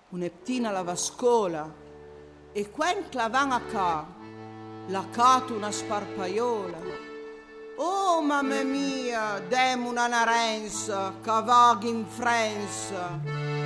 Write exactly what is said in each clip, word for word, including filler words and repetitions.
un'ettina la vascola, e quen clavan a ca, la cato una sparpaiola. Oh mamma mia, demo una narenza, cavaghi in frenza.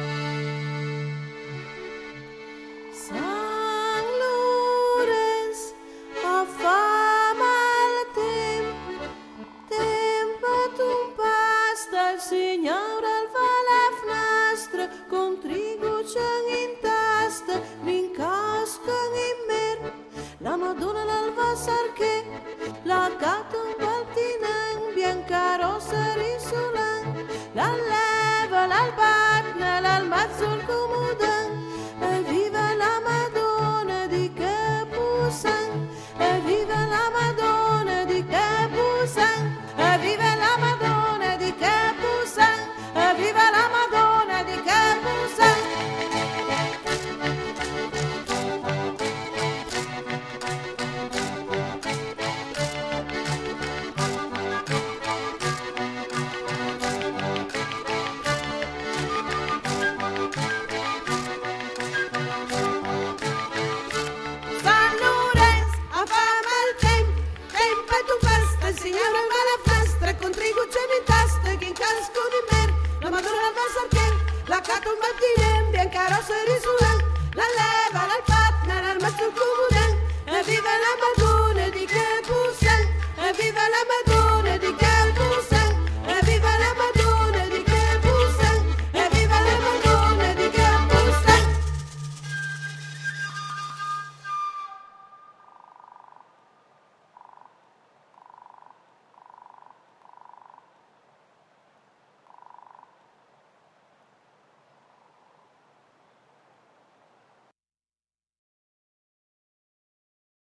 San Lorenz a fa mal tempo, tempo tu pasta, il signore al fa la fnastra, con trigo c'è in tasta, l'incascan in mer, la Madonna l'alva sarché, la gato un baltinan, bianca rossa risolan, la leva, l'albatna, l'almazzo, il comodan, e viva la Madonna di Capusan, e viva la Madonna di Capusan, e viva la Madonna di Capusan, e viva la Madonna di Capusan. Viva la Madonna di Capusan, viva la Madonna di Capusan.